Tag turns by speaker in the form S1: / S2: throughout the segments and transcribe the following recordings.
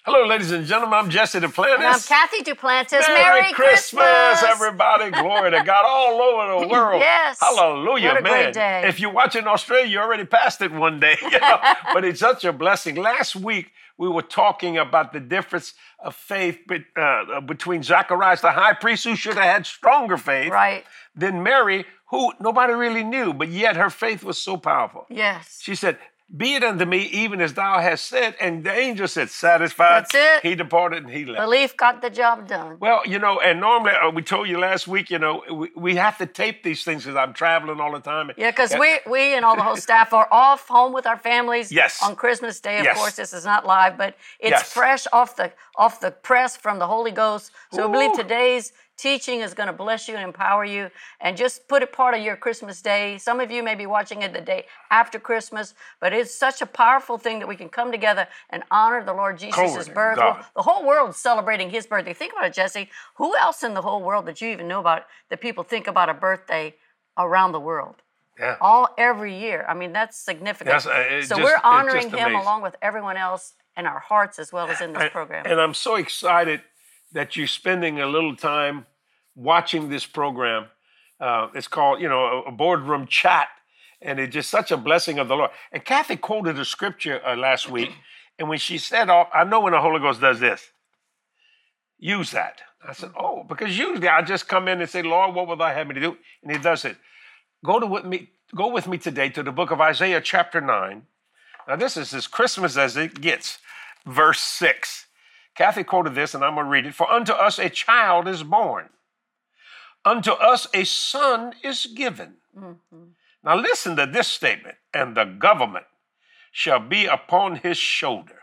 S1: Hello, ladies and gentlemen. I'm Jesse Duplantis.
S2: And I'm Kathy Duplantis.
S1: Merry Christmas, everybody. Glory to God all over the world.
S2: Yes.
S1: Hallelujah,
S2: what a
S1: man.
S2: Great day.
S1: If you're watching Australia, you already passed it one day. But it's such a blessing. Last week, we were talking about the difference of faith between Zacharias, the high priest, who should have had stronger faith,
S2: right,
S1: than Mary, who nobody really knew, but yet her faith was so powerful.
S2: Yes.
S1: She said, "Be it unto me even as thou hast said." And the angel said, "Satisfied."
S2: That's it.
S1: He departed and he left.
S2: Belief got the job done.
S1: Well, and normally we told you last week, we have to tape these things because I'm traveling all the time.
S2: Yeah, because we and all the whole staff are off home with our families.
S1: Yes.
S2: On Christmas Day, of
S1: Yes.
S2: course. This is not live, but it's
S1: Yes.
S2: fresh off the press from the Holy Ghost. So
S1: Ooh.
S2: I believe today's teaching is going to bless you and empower you, and just put it part of your Christmas day. Some of you may be watching it the day after Christmas, but it's such a powerful thing that we can come together and honor the Lord Jesus' birth.
S1: God.
S2: Well, the whole world's celebrating his birthday. Think about it, Jesse. Who else in the whole world that you even know about that people think about a birthday around the world?
S1: Yeah.
S2: Every year. I mean, that's significant.
S1: Yes,
S2: so we're honoring
S1: just
S2: him
S1: amazing.
S2: along with everyone else in our hearts as well as in this program.
S1: And I'm so excited that you're spending a little time watching this program. It's called, a boardroom chat. And it's just such a blessing of the Lord. And Kathy quoted a scripture last week. And when she said, I know when the Holy Ghost does this. Use that. I said, because usually I just come in and say, Lord, what will I have me to do? And he does it. Go with me today to the book of Isaiah chapter 9. Now this is as Christmas as it gets. Verse 6. Kathy quoted this and I'm going to read it. For unto us a child is born. Unto us a son is given. Mm-hmm. Now listen to this statement. And the government shall be upon his shoulder.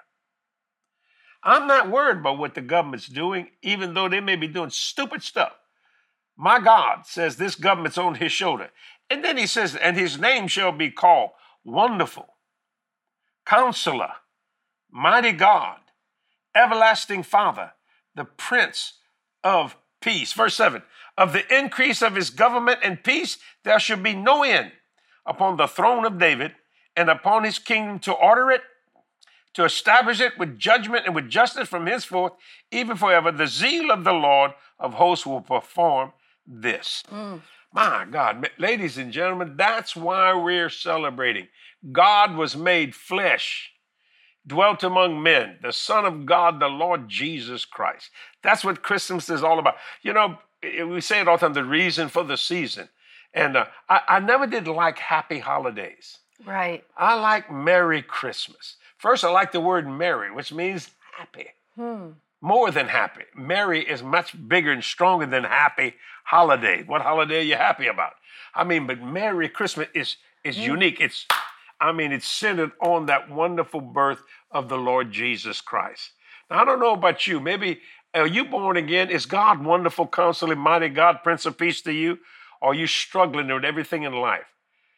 S1: I'm not worried about what the government's doing, even though they may be doing stupid stuff. My God says this government's on his shoulder. And then he says, and his name shall be called Wonderful, Counselor, Mighty God, Everlasting Father, the Prince of Peace. Verse 7, of the increase of his government and peace, there shall be no end upon the throne of David and upon his kingdom to order it, to establish it with judgment and with justice from henceforth, even forever. The zeal of the Lord of hosts will perform this. My God, ladies and gentlemen, that's why we're celebrating. God was made flesh, dwelt among men, the Son of God, the Lord Jesus Christ. That's what Christmas is all about. We say it all the time, the reason for the season. And I never did like happy holidays.
S2: Right.
S1: I like Merry Christmas. First, I like the word merry, which means happy. More than happy. Merry is much bigger and stronger than happy holiday. What holiday are you happy about? But Merry Christmas is unique. It's centered on that wonderful birth of the Lord Jesus Christ. Now, I don't know about you. Maybe, are you born again? Is God wonderful, counselor, mighty God, Prince of Peace to you? Or are you struggling with everything in life?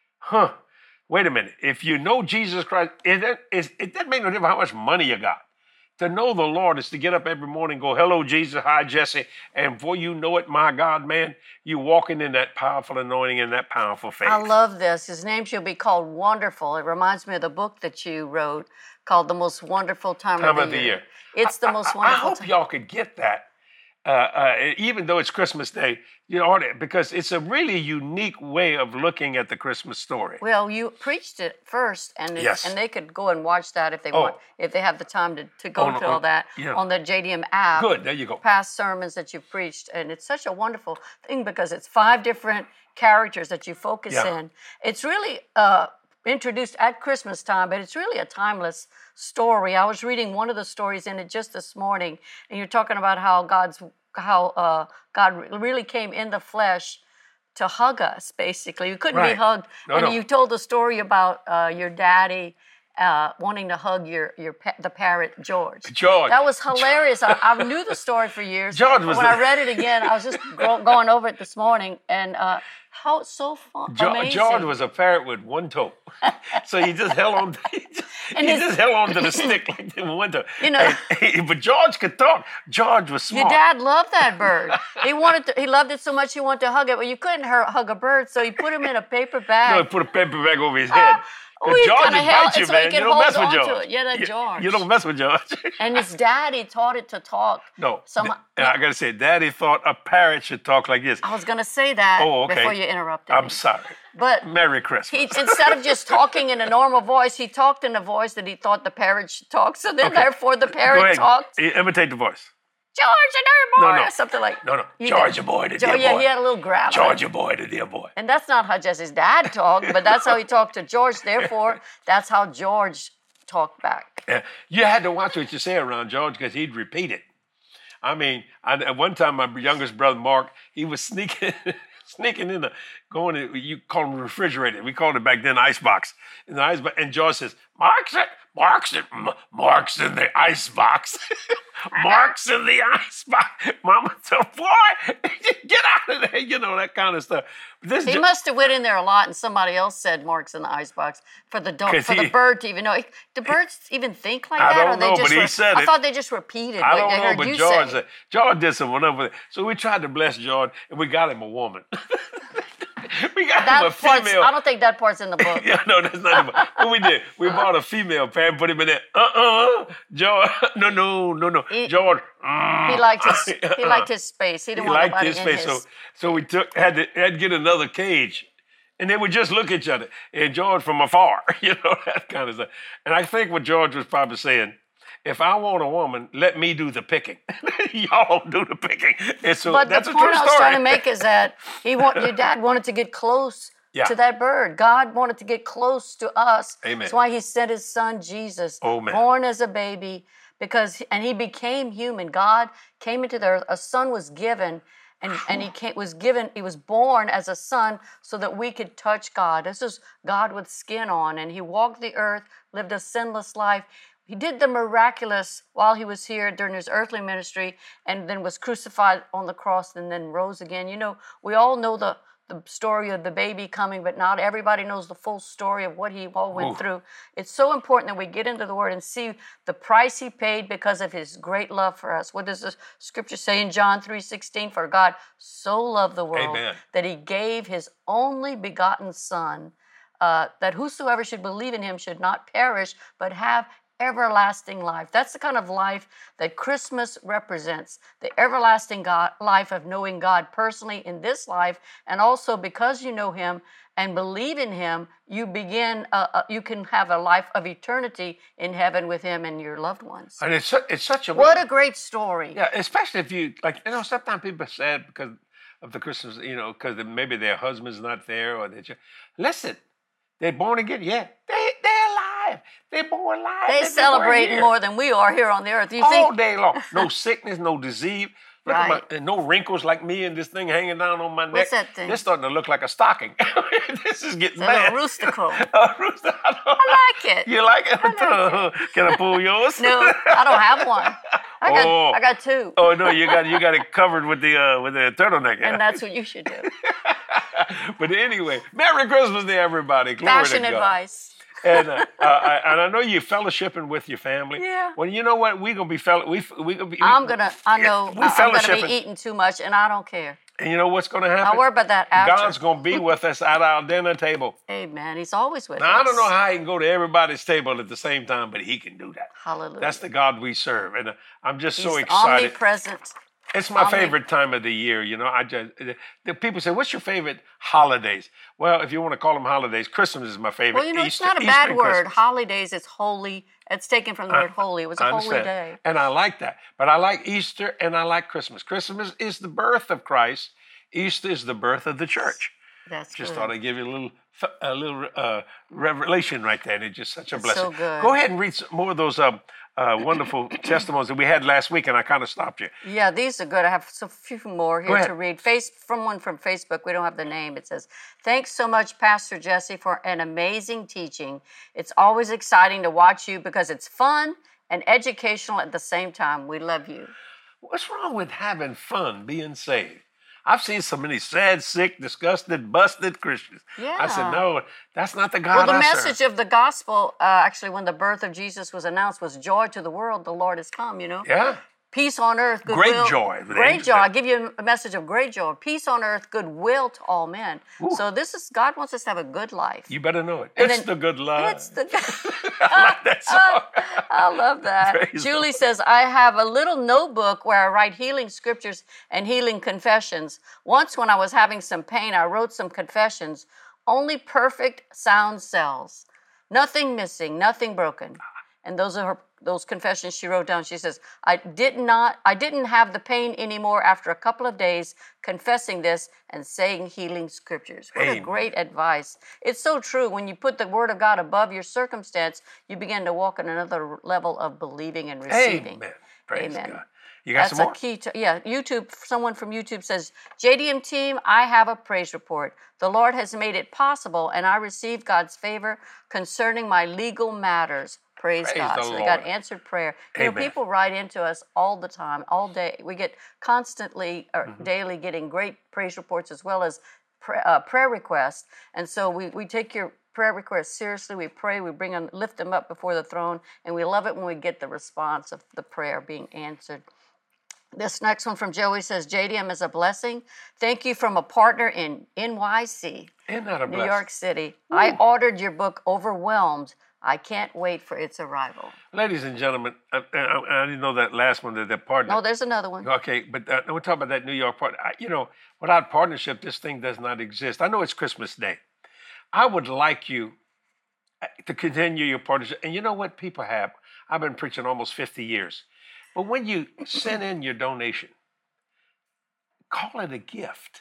S1: Wait a minute. If you know Jesus Christ, it doesn't make no difference how much money you got. To know the Lord is to get up every morning and go, hello, Jesus, hi, Jesse. And before you know it, my God, man, you're walking in that powerful anointing and that powerful faith.
S2: I love this. His name shall be called Wonderful. It reminds me of the book that you wrote called The Most Wonderful Time of the Year. It's the most wonderful
S1: I hope y'all could get that. Even though it's Christmas Day, because it's a really unique way of looking at the Christmas story.
S2: Well, you preached it first, and
S1: Yes.
S2: and they could go and watch that if they want, if they have the time to go through all that on the JDM app.
S1: Good, there you go.
S2: Past sermons that you've preached, and it's such a wonderful thing because it's 5 different characters that you focus in. It's really introduced at Christmas time, but it's really a timeless story. I was reading one of the stories in it just this morning, and you're talking about how God really came in the flesh to hug us, basically. You couldn't be hugged. No. You told the story about your daddy wanting to hug the parrot, George. That was hilarious. I knew the story for years.
S1: George was
S2: when I read it again, I was just going over it this morning, and how it's so fun. Amazing.
S1: George was a parrot with one toe, so he just held on. He just held on to the stick like that with one toe. But George could talk. George was smart.
S2: Your dad loved that bird. He loved it so much he wanted to hug it, but you couldn't hug a bird, so he put him in a paper bag.
S1: No, he put a paper bag over his head. Because George will bite you,
S2: so
S1: man. You don't mess with George.
S2: Yeah, that George.
S1: You don't mess with George.
S2: And his daddy taught it to talk.
S1: No.
S2: Somehow,
S1: I got to say, Daddy thought a parrot should talk like this.
S2: I was going to say that before you interrupted me.
S1: I'm sorry.
S2: But
S1: Merry Christmas.
S2: Instead of just talking in a normal voice, he talked in a voice that he thought the parrot should talk. So then, therefore, the parrot talked.
S1: Imitate the voice.
S2: George, a dear boy,
S1: No.
S2: or something like.
S1: No. George, a boy, the dear boy.
S2: Yeah, he had a little growl.
S1: George, a boy, the dear boy.
S2: And that's not how Jesse's dad talked, but that's how he talked to George. Therefore, that's how George talked back.
S1: Yeah. You had to watch what you say around George because he'd repeat it. I mean, at one time, my youngest brother, Mark, he was sneaking in you call them refrigerator. We called it back then icebox. In the icebox, and George says, Mark's in the icebox. Mark's in the icebox. Mama said, boy, get out of there. You know, that kind of stuff.
S2: He must have went in there a lot, and somebody else said Mark's in the icebox for the bird to even know. Do birds even think like that?
S1: I don't know, but he said it.
S2: I thought they just repeated
S1: I
S2: what
S1: don't
S2: they
S1: know,
S2: heard
S1: but
S2: you
S1: George
S2: say.
S1: said, George did some over there. So we tried to bless George, and we got him a woman. We got him a female.
S2: I don't think that part's in the book.
S1: Yeah, no, that's not in the book. What we did, we bought a female parrot, put him in there. George, no. George.
S2: He liked his space. He didn't want nobody in his.
S1: So we had to get another cage. And they would just look at each other. And George from afar, you know, that kind of stuff. And I think what George was probably saying, if I want a woman, let me do the picking. Y'all don't do the picking. And so
S2: but
S1: that's
S2: the
S1: a true
S2: point I was
S1: story.
S2: trying to make is that your dad wanted to get close to that bird. God wanted to get close to us.
S1: Amen.
S2: That's why he sent his son Jesus, born as a baby, and he became human. God came into the earth. A son was given. And he was born as a son so that we could touch God. This is God with skin on, and he walked the earth, lived a sinless life. He did the miraculous while he was here during his earthly ministry, and then was crucified on the cross and then rose again. You know, we all know the story of the baby coming, but not everybody knows the full story of what he all went through. It's so important that we get into the Word and see the price he paid because of his great love for us. What does the scripture say in John 3:16? For God so loved the world that he gave his only begotten Son, that whosoever should believe in him should not perish, but have everlasting life. That's the kind of life that Christmas represents, the everlasting life of knowing God personally in this life, and also because you know him and believe in him, you can have a life of eternity in heaven with him and your loved ones.
S1: And it's such a...
S2: What a great story.
S1: Yeah, especially if you, sometimes people are sad because of the Christmas, because maybe their husband's not there or listen, they're born again. Yeah, they're alive. They're born alive.
S2: They celebrate more than we are here on the earth.
S1: All day long. No sickness, no disease. Look at no wrinkles like me and this thing hanging down on my neck.
S2: What's that thing?
S1: It's starting to look like a stocking. This is getting
S2: A
S1: bad.
S2: rooster crow.
S1: A rooster.
S2: I like it.
S1: You like it? Can I pull yours?
S2: No, I don't have one. I got two.
S1: Oh no, you got it covered with the turtleneck.
S2: And that's what you should do.
S1: But anyway, Merry Christmas to everybody. Glory
S2: Fashion
S1: to God.
S2: advice.
S1: And I know you're fellowshipping with your family.
S2: Yeah.
S1: Well, you know what? We're gonna be
S2: I'm gonna be eating too much, and I don't care.
S1: And you know what's gonna happen?
S2: I'll worry about that after.
S1: God's gonna be with us at our dinner table.
S2: Amen. He's always with us.
S1: Now I don't know how he can go to everybody's table at the same time, but he can do that.
S2: Hallelujah.
S1: That's the God we serve, and I'm just so
S2: He's
S1: excited.
S2: Omnipresent.
S1: It's my favorite time of the year, the people say, what's your favorite holidays? Well, if you want to call them holidays, Christmas is my favorite.
S2: Well, it's not a bad word. Holidays, it's holy. It's taken from the word holy. It was a holy day.
S1: And I like that. But I like Easter and I like Christmas. Christmas is the birth of Christ. Easter is the birth of the church.
S2: That's
S1: just
S2: good.
S1: Thought I'd give you a little revelation right there. And it's just such a blessing.
S2: So good.
S1: Go ahead and read some more of those wonderful testimonies that we had last week, and I kind of stopped you.
S2: Yeah, these are good. I have a few more here to read. From one from Facebook. We don't have the name. It says, "Thanks so much, Pastor Jesse, for an amazing teaching. It's always exciting to watch you because it's fun and educational at the same time. We love you."
S1: What's wrong with having fun being saved? I've seen so many sad, sick, disgusted, busted Christians.
S2: Yeah.
S1: I said, no, that's not the God I serve.
S2: Well, the message of the gospel, actually, when the birth of Jesus was announced, was joy to the world, the Lord has come,
S1: Yeah.
S2: Peace on earth,
S1: Great
S2: goodwill.
S1: joy.
S2: Great joy. I give you a message of great joy. Peace on earth, goodwill to all men.
S1: Ooh.
S2: So God wants us to have a good life.
S1: You better know it.
S2: And
S1: It's the good life.
S2: It's the
S1: I like that song.
S2: I love that.
S1: Praise
S2: Julie
S1: the
S2: says, I have a little notebook where I write healing scriptures and healing confessions. Once when I was having some pain, I wrote some confessions. Only perfect sound cells. Nothing missing, nothing broken. And those confessions she wrote down. She says, I didn't have the pain anymore after a couple of days confessing this and saying healing scriptures. What a great advice. It's so true. When you put the word of God above your circumstance, you begin to walk in another level of believing and receiving.
S1: Amen. Praise
S2: Amen.
S1: God. You got some more?
S2: That's a key to, YouTube, someone from YouTube says, JDM team, I have a praise report. The Lord has made it possible, and I received God's favor concerning my legal matters. Praise God. So they got answered prayer. You know, people write into us all the time, all day. We get constantly, or daily, getting great praise reports as well as prayer requests. And so we take your prayer requests seriously. We pray, we lift them up before the throne, and we love it when we get the response of the prayer being answered. This next one from Joey says, JDM is a blessing. Thank you from a partner in NYC,
S1: Isn't that a
S2: New York City.
S1: Ooh.
S2: I ordered your book, Overwhelmed. I can't wait for its arrival.
S1: Ladies and gentlemen, I didn't know that last one, that partner.
S2: No, there's another one.
S1: Okay, but we'll talk about that New York partner. Without partnership, this thing does not exist. I know it's Christmas Day. I would like you to continue your partnership. And you know what people have? I've been preaching almost 50 years. But when you send in your donation, call it a gift.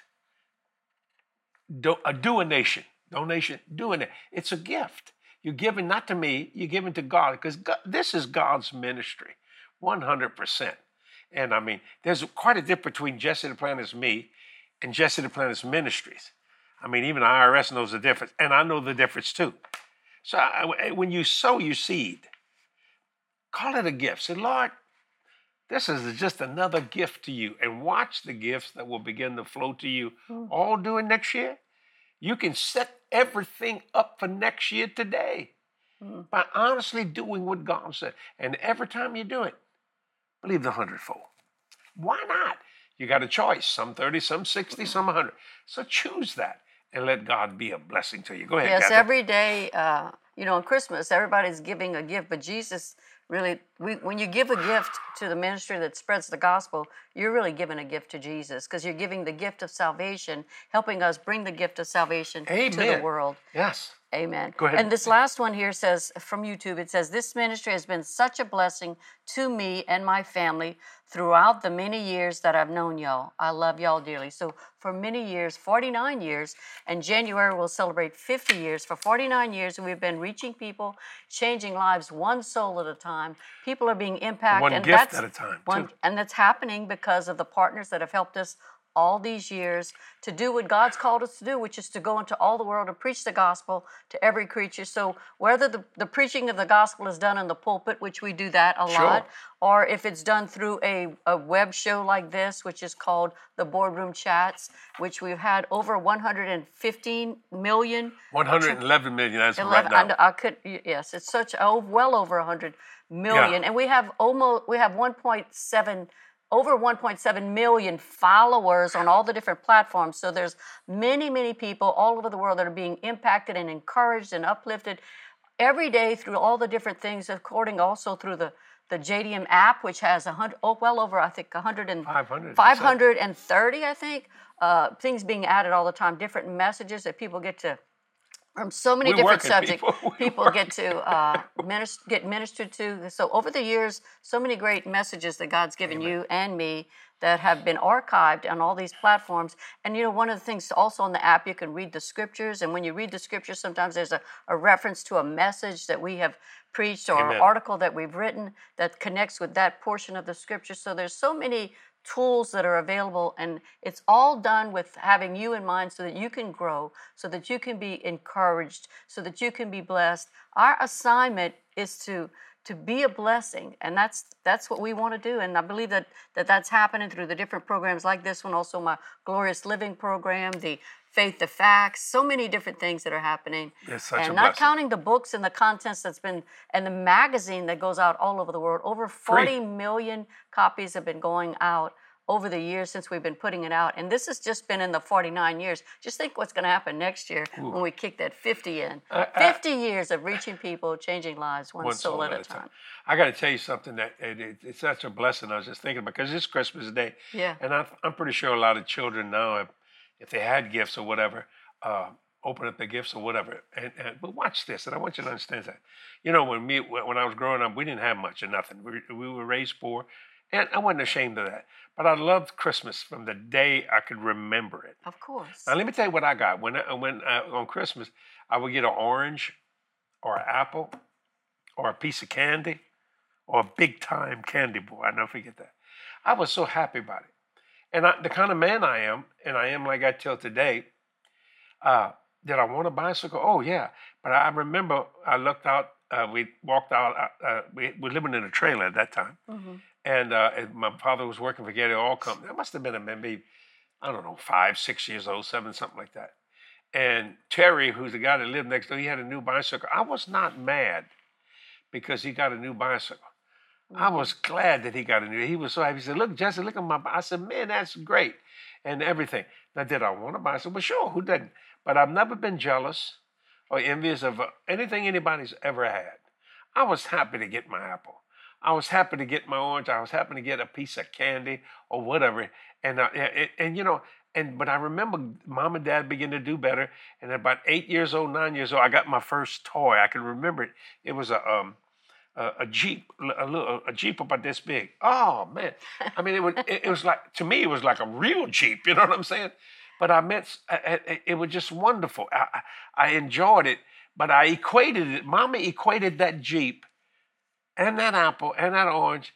S1: A donation. It's a gift. You're giving not to me, you're giving to God, because this is God's ministry, 100%. And I mean, there's quite a difference between Jesse Duplantis me and Jesse Duplantis Ministries. I mean, even the IRS knows the difference, and I know the difference too. So when you sow your seed, call it a gift. Say, Lord, this is just another gift to you, and watch the gifts that will begin to flow to you all during next year. You can set everything up for next year today by honestly doing what God said. And every time you do it, believe the 100-fold. Why not? You got a choice, some 30, some 60, some 100. So choose that and let God be a blessing to you. Go ahead,
S2: Yes,
S1: Kathy.
S2: every day, on Christmas, everybody's giving a gift, but Jesus really, when you give a gift to the ministry that spreads the gospel, you're really giving a gift to Jesus, because you're giving the gift of salvation, helping us bring the gift of salvation to the world.
S1: Yes.
S2: Amen.
S1: Go ahead.
S2: And this last one here says, from YouTube, it says, this ministry has been such a blessing to me and my family throughout the many years that I've known y'all. I love y'all dearly. So for many years, 49 years, and January we'll celebrate 50 years. For 49 years, we've been reaching people, changing lives one soul at a time. People are being impacted.
S1: One gift at a time, too.
S2: And that's happening because of the partners that have helped us all these years to do what God's called us to do, which is to go into all the world and preach the gospel to every creature. So whether the preaching of the gospel is done in the pulpit, which we do that a lot, or if it's done through a web show like this, which is called the Boardroom Chats, which we've had over 115 million.
S1: 111 million as of right now.
S2: Yes, it's well over 100 million.
S1: Yeah.
S2: And we have over 1.7 million followers on all the different platforms. So there's many, many people all over the world that are being impacted and encouraged and uplifted every day through all the different things, according also through the JDM app, which has well over, I think, 530, I think, things being added all the time, different messages that people get to, from so many different subjects, people get to get ministered to. So over the years, so many great messages that God's given you and me that have been archived on all these platforms. And one of the things also on the app, you can read the scriptures. And when you read the scriptures, sometimes there's a reference to a message that we have preached or an article that we've written that connects with that portion of the scripture. So there's so many tools that are available, and it's all done with having you in mind so that you can grow, so that you can be encouraged, so that you can be blessed. Our assignment is to to be a blessing. And that's what we want to do. And I believe that's happening through the different programs like this one, also my Glorious Living program, the Faith to Facts, so many different things that are happening.
S1: It's such
S2: and
S1: a
S2: not
S1: blessing.
S2: counting the books and the contents and the magazine that goes out all over the world. Over 40 million copies have been going out over the years since we've been putting it out. And this has just been in the 49 years. Just think what's going to happen next year when we kick that 50 in. 50 years of reaching people, changing lives, one soul at a time.
S1: I got to tell you something that it's such a blessing. I was just thinking, because it's Christmas Day.
S2: Yeah.
S1: And I'm pretty sure a lot of children now, if they had gifts or whatever, open up their gifts or whatever. But watch this, and I want you to understand that. You know, when I was growing up, we didn't have much or nothing. We were raised poor, and I wasn't ashamed of that. But I loved Christmas from the day I could remember it.
S2: Of course.
S1: Now, let me tell you what I got. When on Christmas, I would get an orange or an apple or a piece of candy or a big-time candy boy. I never forget that. I was so happy about it. And the kind of man I am, and I am like I tell today, did I want a bicycle? Oh, yeah. But I remember I looked out, we walked out, we were living in a trailer at that time. Mm-hmm. And my father was working for Getty Oil Company. That must have been maybe, I don't know, 5, 6 years old, 7, something like that. And Terry, who's the guy that lived next door, he had a new bicycle. I was not mad because he got a new bicycle. Mm-hmm. I was glad that he got a new. He was so happy. He said, "Look, Jesse, look at my bicycle." I said, "Man, that's great," and everything. Now, did I want a bicycle? Well, sure, who didn't? But I've never been jealous or envious of anything anybody's ever had. I was happy to get my apple. I was happy to get my orange. I was happy to get a piece of candy or whatever. And you know, but I remember Mom and Dad began to do better. And at about 8 years old, 9 years old, I got my first toy. I can remember it. It was a Jeep, a Jeep about this big. Oh man! I mean, it was like, to me, it was like a real Jeep. You know what I'm saying? But it was just wonderful. I enjoyed it, but I equated it. Mama equated that Jeep and that apple and that orange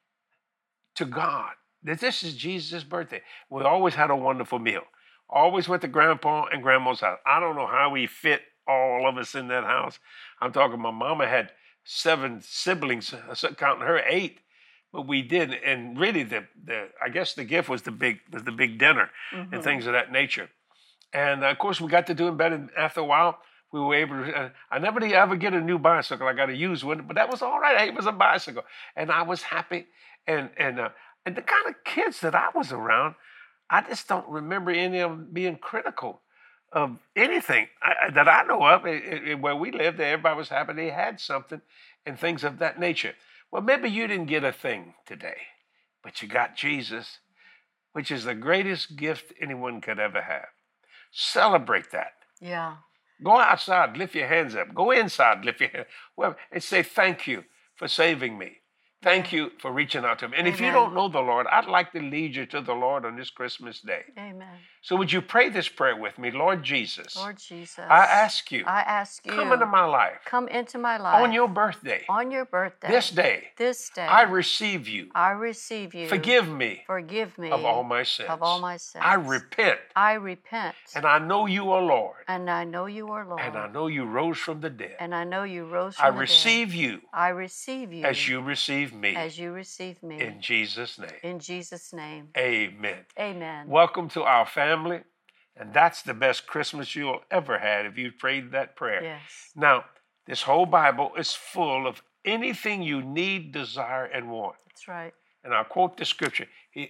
S1: to God. That this is Jesus' birthday. We always had a wonderful meal. Always went to Grandpa and Grandma's house. I don't know how we fit all of us in that house. I'm talking, my mama had 7 siblings, counting her 8, but we did. And really, I guess the gift was the big dinner mm-hmm. and things of that nature. And of course, we got to doing better. After a while, we were able to. I never did ever get a new bicycle. I got a used one, but that was all right. It was a bicycle, and I was happy. And the kind of kids that I was around, I just don't remember any of them being critical of anything that I know of. Where we lived, everybody was happy they had something and things of that nature. Well, maybe you didn't get a thing today, but you got Jesus, which is the greatest gift anyone could ever have. Celebrate that.
S2: Yeah.
S1: Go outside, lift your hands up. Go inside, lift your hands up, and say, "Thank you for saving me. Thank you for reaching out to me." And
S2: Amen.
S1: If you don't know the Lord, I'd like to lead you to the Lord on this Christmas day.
S2: Amen.
S1: So would you pray this prayer with me? Lord Jesus.
S2: Lord Jesus.
S1: I ask you.
S2: Come
S1: into my life.
S2: Come into my life.
S1: On your birthday.
S2: On your birthday.
S1: This day.
S2: This day.
S1: I receive you.
S2: I receive you.
S1: Forgive me.
S2: Forgive me.
S1: Of all my sins.
S2: Of all my sins.
S1: I repent.
S2: I repent.
S1: And I know you are Lord.
S2: And I know you are Lord.
S1: And I know you rose from the dead.
S2: And I know you rose from the dead.
S1: I receive you.
S2: I receive you.
S1: As you receive me.
S2: As you receive me.
S1: In Jesus' name.
S2: In Jesus' name.
S1: Amen.
S2: Amen.
S1: Welcome to our family. And that's the best Christmas you'll ever have if you prayed that prayer.
S2: Yes.
S1: Now, this whole Bible is full of anything you need, desire, and want.
S2: That's right.
S1: And I'll quote the scripture.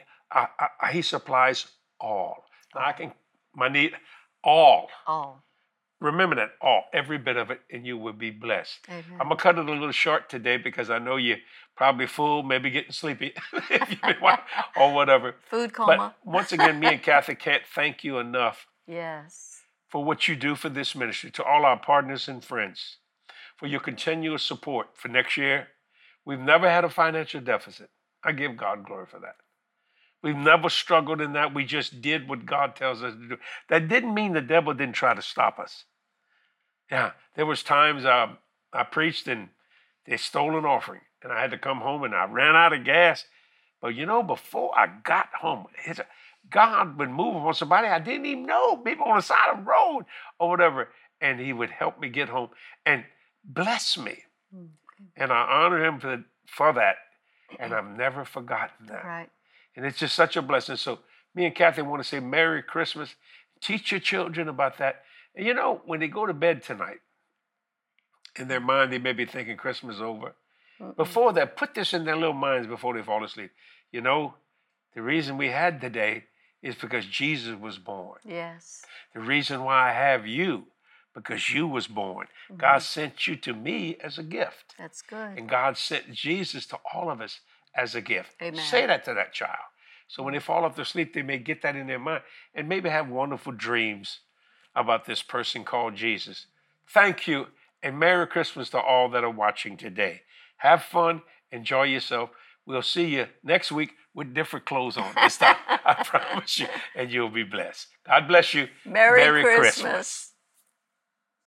S1: He supplies all. Now, my need, all.
S2: All.
S1: Remember that, all, every bit of it, and you will be blessed.
S2: Amen.
S1: I'm going to cut it a little short today because I know you're probably full, maybe getting sleepy, or whatever.
S2: Food coma.
S1: But once again, me and Kathy can't thank you enough.
S2: Yes.
S1: For what you do for this ministry, to all our partners and friends, for your continuous support for next year. We've never had a financial deficit. I give God glory for that. We've never struggled in that. We just did what God tells us to do. That didn't mean the devil didn't try to stop us. Yeah, there was times I preached and they stole an offering, and I had to come home and I ran out of gas. But you know, before I got home, God would move on somebody I didn't even know, people on the side of the road or whatever, and he would help me get home and bless me. And I honor him for that. And I've never forgotten that.
S2: Right.
S1: And it's just such a blessing. So me and Kathy want to say Merry Christmas. Teach your children about that. And you know, when they go to bed tonight, in their mind, they may be thinking Christmas is over. Before that, put this in their little minds before they fall asleep. You know, the reason we had today is because Jesus was born.
S2: Yes.
S1: The reason why I have you, because you was born. God sent you to me as a gift.
S2: That's good.
S1: And God sent Jesus to all of us as a gift.
S2: Amen.
S1: Say that to that child. So when they fall off to sleep, they may get that in their mind and maybe have wonderful dreams about this person called Jesus. Thank you, and Merry Christmas to all that are watching today. Have fun. Enjoy yourself. We'll see you next week with different clothes on this time. I promise you. And you'll be blessed. God bless you.
S2: Merry Christmas.